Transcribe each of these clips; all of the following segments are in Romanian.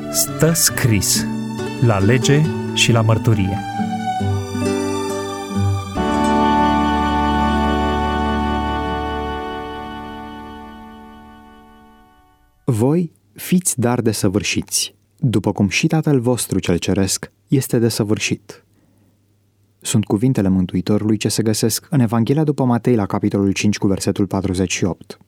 Stă scris la lege și la mărturie. Voi fiți dar desăvârșiți, după cum și Tatăl vostru cel ceresc este desăvârșit. Sunt cuvintele Mântuitorului ce se găsesc în Evanghelia după Matei la capitolul 5 cu versetul 48.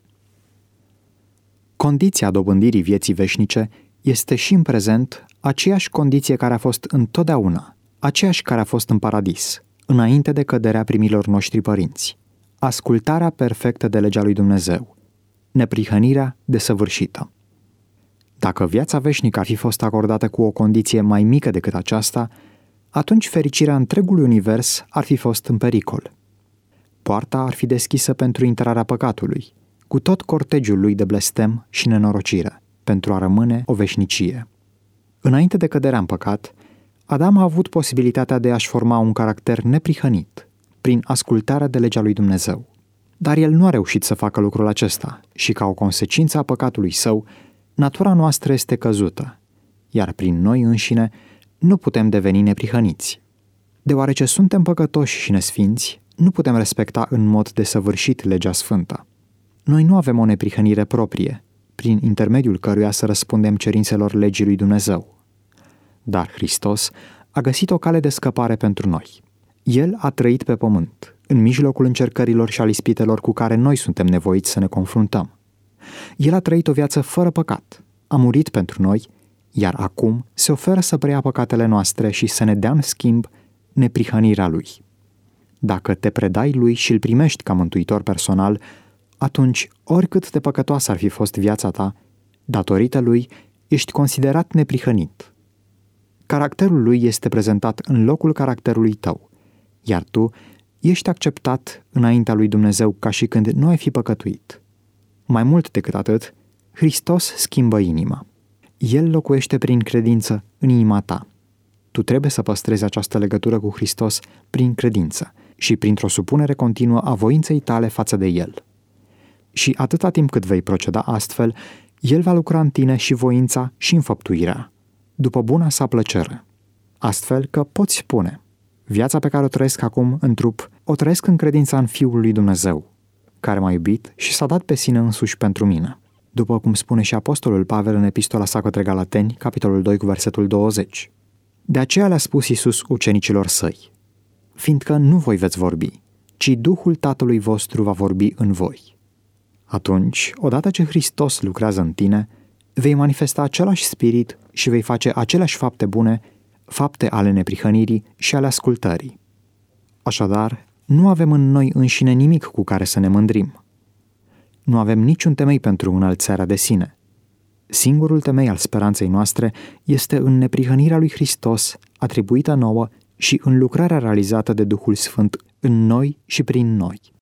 Condiția dobândirii vieții veșnice este și în prezent aceeași condiție care a fost întotdeauna, aceeași care a fost în paradis, înainte de căderea primilor noștri părinți, ascultarea perfectă de legea lui Dumnezeu, neprihănirea desăvârșită. Dacă viața veșnică ar fi fost acordată cu o condiție mai mică decât aceasta, atunci fericirea întregului univers ar fi fost în pericol. Poarta ar fi deschisă pentru intrarea păcatului, cu tot cortegiul lui de blestem și nenorocire, pentru a rămâne o veșnicie. Înainte de căderea în păcat, Adam a avut posibilitatea de a-și forma un caracter neprihănit, prin ascultarea de legea lui Dumnezeu. Dar el nu a reușit să facă lucrul acesta și, ca o consecință a păcatului său, natura noastră este căzută, iar prin noi înșine nu putem deveni neprihăniți. Deoarece suntem păcătoși și nesfinți, nu putem respecta în mod desăvârșit legea sfântă. Noi nu avem o neprihănire proprie, prin intermediul căruia să răspundem cerințelor legii lui Dumnezeu. Dar Hristos a găsit o cale de scăpare pentru noi. El a trăit pe pământ, în mijlocul încercărilor și al ispitelor cu care noi suntem nevoiți să ne confruntăm. El a trăit o viață fără păcat, a murit pentru noi, iar acum se oferă să preia păcatele noastre și să ne dea în schimb neprihănirea Lui. Dacă te predai Lui și îl primești ca mântuitor personal, atunci, oricât de păcătoasă ar fi fost viața ta, datorită Lui ești considerat neprihănit. Caracterul Lui este prezentat în locul caracterului tău, iar tu ești acceptat înaintea lui Dumnezeu ca și când nu ai fi păcătuit. Mai mult decât atât, Hristos schimbă inima. El locuiește prin credință în inima ta. Tu trebuie să păstrezi această legătură cu Hristos prin credință și printr-o supunere continuă a voinței tale față de El. Și atâta timp cât vei proceda astfel, El va lucra în tine și voința și înfăptuirea, după buna sa plăcere. Astfel că poți spune: viața pe care o trăiesc acum în trup, o trăiesc în credința în Fiul lui Dumnezeu, care m-a iubit și s-a dat pe sine însuși pentru mine. După cum spune și apostolul Pavel în epistola sa către Galateni, capitolul 2 cu versetul 20. De aceea le-a spus Iisus ucenicilor săi: fiindcă nu voi veți vorbi, ci Duhul Tatălui vostru va vorbi în voi. Atunci, odată ce Hristos lucrează în tine, vei manifesta același spirit și vei face aceleași fapte bune, fapte ale neprihănirii și ale ascultării. Așadar, nu avem în noi înșine nimic cu care să ne mândrim. Nu avem niciun temei pentru înălțarea de sine. Singurul temei al speranței noastre este în neprihănirea lui Hristos, atribuită nouă, și în lucrarea realizată de Duhul Sfânt în noi și prin noi.